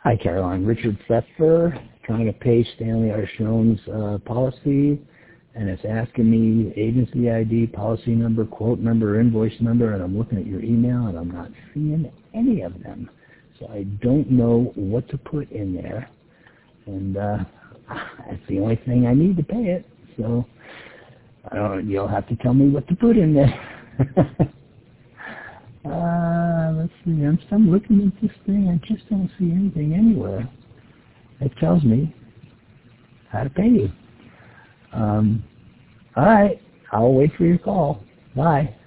Hi, Caroline. Richard Pfeffer, trying to pay Stanley Arshone's policy, and it's asking me agency ID, policy number, quote number, invoice number, and I'm looking at your email, and I'm not seeing any of them. So I don't know what to put in there, and that's the only thing I need to pay it. So you'll have to tell me what to put in there. Let's see. I'm looking at this thing. I just don't see anything anywhere. It tells me how to pay you. All right. I'll wait for your call. Bye.